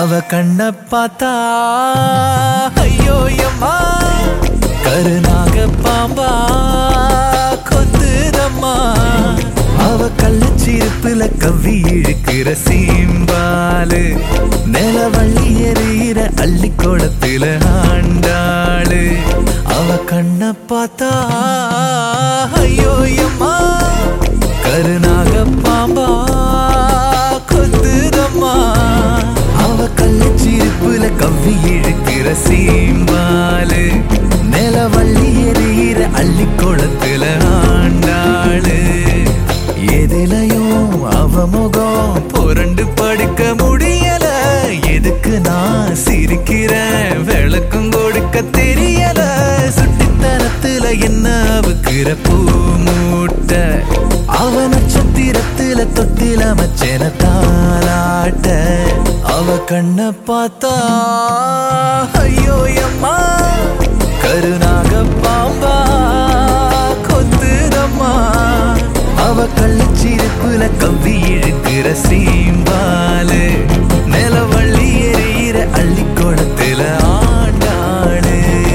அவ கண்ண பார்த்தா ஐயோ அம்மா கருநாக பாம்பா கொத்துதம்மா. அவ கள்ளச்சிருப்புல கவ்வி இழுக்கிற சீம்பாலு நிலவள்ளி எறிகிற அள்ளி கோலத்துல ஆண்டாளு. அவ கண்ண பார்த்தா ஐயோ அம்மா கருநாக பாம்பா கொத்துதம்மா. அவ கள்ளச்சிருப்புல கவ்வி இழுக்கிற சீம்பாலு நிலவள்ளி எறிகிற அள்ளி கோலத்துல ஆண்டாளு. எதிலையும் அவ முகம் புரண்டு படுக்க முடியல. எதுக்கு நான் சிரிக்கிறேன் விளக்கும் கொடுக்க தெரியல. சுட்டித்தனத்துல என்ன அவுக்கிற பூ மூட்ட அவ நட்சத்திரத்துல தொட்டில மச்சன தாலாட்ட. அவ கண்ண பார்த்தா ஐயோ அம்மா கருநாக பாம்பா கொத்துதம்மா. அவ கள்ளச்சிருப்புல கவ்வி இழுக்கிற சீம்பாலு நிலவள்ளி எறிகிற அள்ளி கோலத்துல ஆண்டாளு.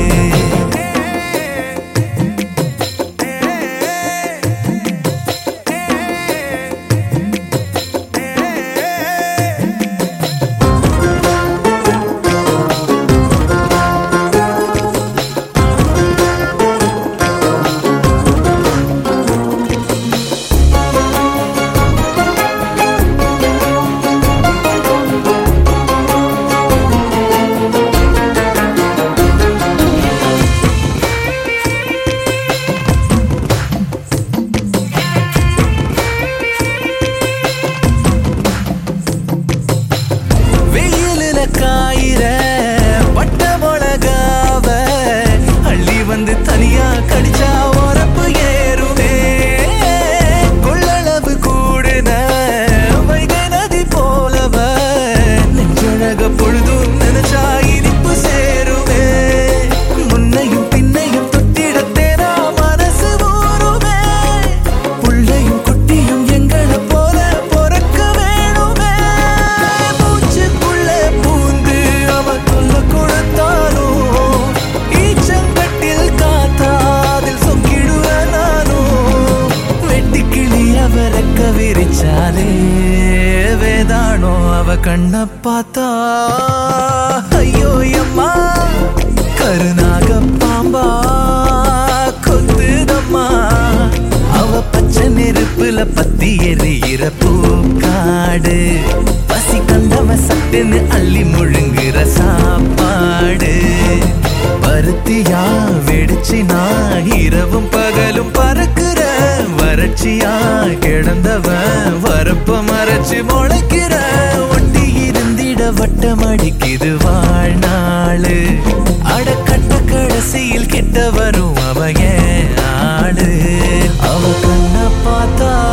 காயிர பட்ட மொளகாவ அள்ளி வந்து தனியா கடிச்சா உரப்பு ஏறுமே. கொள்ளளவு கூடுன வைகை நதி போலவ நெஞ்சழக பொழுதும் நினைச்சா இனிப்பு சேருமே. முன்னையும் பின்னையும் தொட்டிடத்தேனா மனசு ஊருமே. புள்ளையும் குட்டியும் எங்களை போல பொறக்க வேணுமே. விரிச்சாலே வேதானோ அவ கண்ண பார்த்தா ஐயோ அம்மா கருநாக பாம்பா கொத்துதம்மா. அவ பச்சை நெருப்புல பத்தி எறிகிற பூக்காடு பசி கண்டவ சட்டுன்னு அள்ளி முழுங்குற சாப்பாடு. பருத்தியா வெடிச்சினா இரவும் பகலும் பறக்குற வறட்சியா கிடந்தவன் வரப்ப மறைச்சு முளைக்கிற. ஒட்டி இருந்திட வட்டம் அடிக்குது வாழ்நாளு அடக்கட்ட கடைசியில் கிட்ட வரும் அவ ஏன் ஆளு. அவ கண்ண பார்த்தா